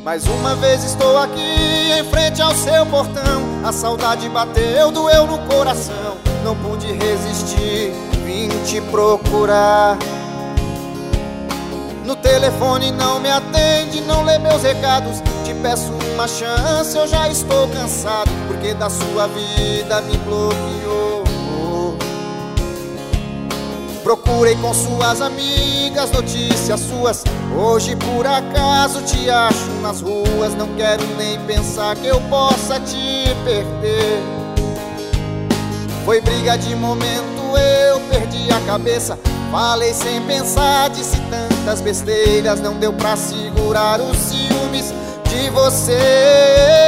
Mais uma vez estou aqui em frente ao seu portão. A saudade bateu, doeu no coração. Não pude resistir, vim te procurar. No telefone não me atende, não lê meus recados. Te peço uma chance, eu já estou cansado, porque da sua vida me bloqueou. Procurei com suas amigas notícias suas. Hoje por acaso te acho nas ruas. Não quero nem pensar que eu possa te perder. Foi briga de momento, eu perdi a cabeça. Falei sem pensar, disse tantas besteiras. Não deu pra segurar os ciúmes de você.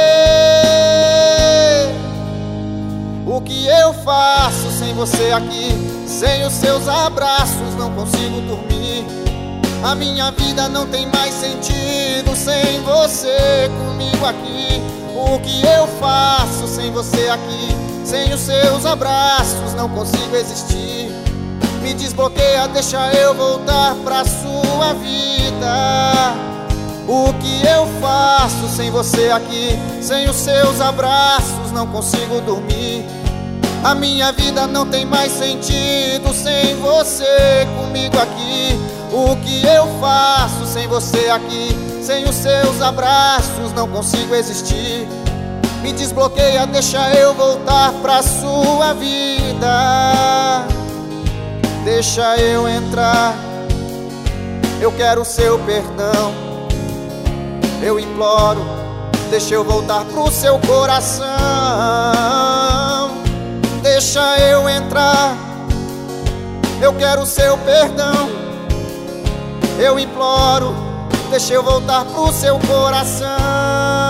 O que eu faço sem você aqui? Sem os seus abraços não consigo dormir. A minha vida não tem mais sentido sem você comigo aqui. O que eu faço sem você aqui? Sem os seus abraços não consigo existir. Me desbloqueia, deixa eu voltar pra sua vida. O que eu faço sem você aqui? Sem os seus abraços não consigo dormir. A minha vida não tem mais sentido sem você comigo aqui. O que eu faço sem você aqui? Sem os seus abraços não consigo existir. Me desbloqueia, deixa eu voltar pra sua vida. Deixa eu entrar, eu quero o seu perdão. Eu imploro, deixa eu voltar pro seu coração. Deixa eu entrar, eu quero o seu perdão. Eu imploro, deixa eu voltar pro seu coração.